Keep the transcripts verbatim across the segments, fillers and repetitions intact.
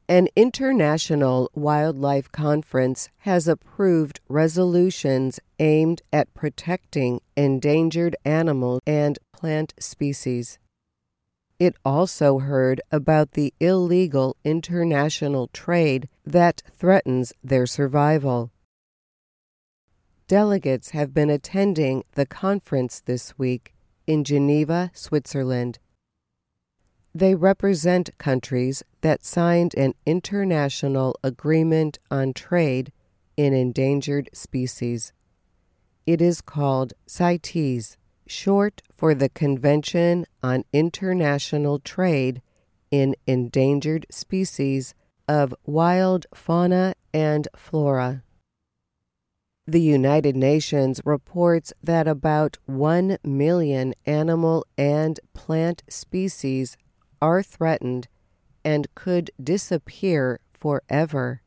An international wildlife conference has approved resolutions aimed at protecting endangered animal and plant species. It also heard about the illegal international trade that threatens their survival. Delegates have been attending the conference this week in Geneva, Switzerland. They represent countries that signed an international agreement on trade in endangered species. It is called CITES, short for the Convention on International Trade in Endangered Species of Wild Fauna and Flora. The United Nations reports that about one million animal and plant species are threatened and could disappear forever.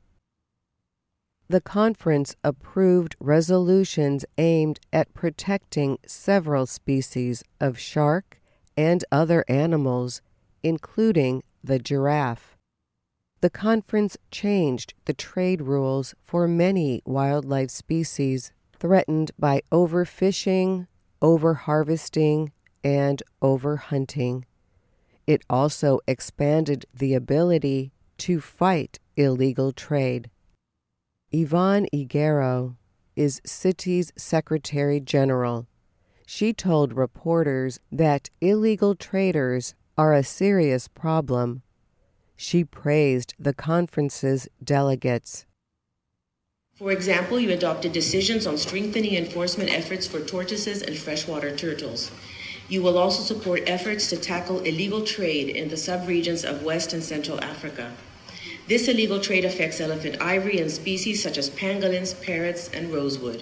The conference approved resolutions aimed at protecting several species of shark and other animals, including the giraffe. The conference changed the trade rules for many wildlife species threatened by overfishing, overharvesting, and overhunting. It also expanded the ability to fight illegal trade. Yvonne Higuero is CITES Secretary General. She told reporters that illegal traders are a serious problem. She praised the conference's delegates. For example, you adopted decisions on strengthening enforcement efforts for tortoises and freshwater turtles. You will also support efforts to tackle illegal trade in the subregions of West and Central Africa. This illegal trade affects elephant ivory and species such as pangolins, parrots, and rosewood.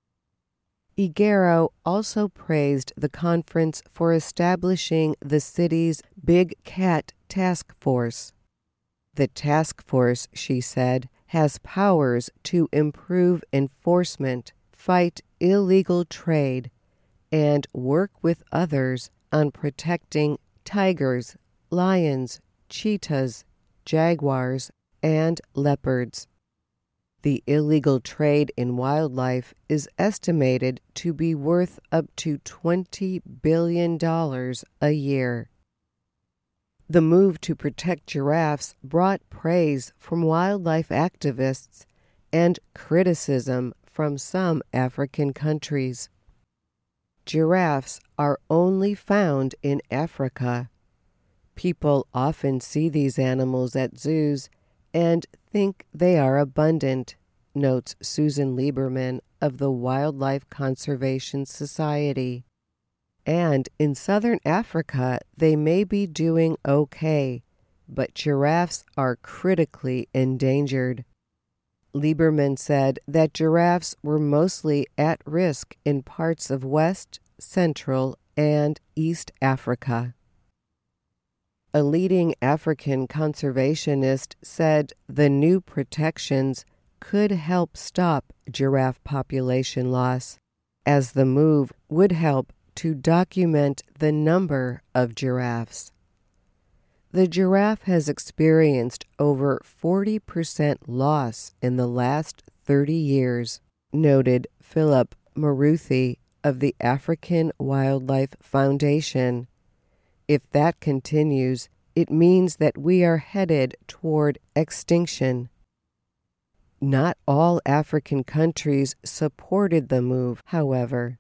Higuero also praised the conference for establishing the city's Big Cat Task Force. The task force, she said, has powers to improve enforcement, fight illegal trade, and work with others on protecting tigers, lions, cheetahs, jaguars, and leopards. The illegal trade in wildlife is estimated to be worth up to twenty billion dollars a year. The move to protect giraffes brought praise from wildlife activists and criticism from some African countries. Giraffes are only found in Africa. People often see these animals at zoos and think they are abundant, notes Susan Lieberman of the Wildlife Conservation Society. And in southern Africa, they may be doing okay, but giraffes are critically endangered. Lieberman said that giraffes were mostly at risk in parts of West, Central, and East Africa. A leading African conservationist said the new protections could help stop giraffe population loss, as the move would help to document the number of giraffes. The giraffe has experienced over forty percent loss in the last thirty years, noted Philip Maruthi of the African Wildlife Foundation. If that continues, it means that we are headed toward extinction. Not all African countries supported the move, however.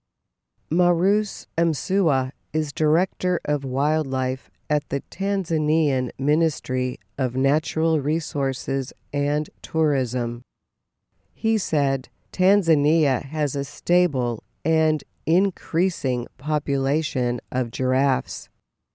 Marus Msuwa is Director of Wildlife at the Tanzanian Ministry of Natural Resources and Tourism. He said Tanzania has a stable and increasing population of giraffes.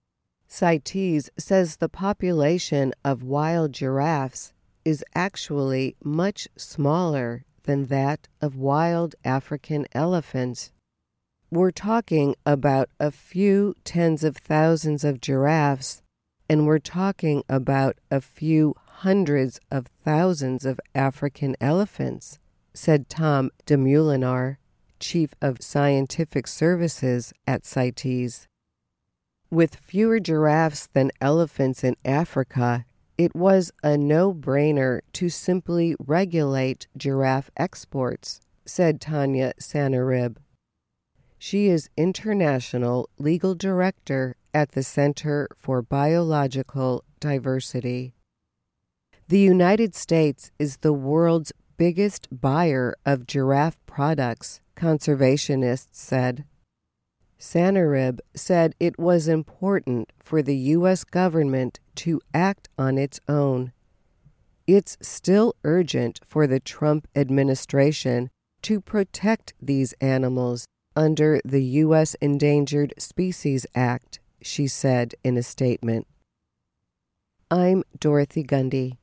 CITES says the population of wild giraffes is actually much smaller than that of wild African elephants. We're talking about a few tens of thousands of giraffes, and we're talking about a few hundreds of thousands of African elephants, said Tom DeMulinar, Chief of Scientific Services at CITES. With fewer giraffes than elephants in Africa, It was a no-brainer to simply regulate giraffe exports, said Tanya Sanarib. She is International Legal Director at the Center for Biological Diversity. The United States is the world's biggest buyer of giraffe products, conservationists said. Sanarib said it was important for the U S government to act on its own. It's still urgent for the Trump administration to protect these animals under the U S Endangered Species Act, she said in a statement. I'm Dorothy Gundy.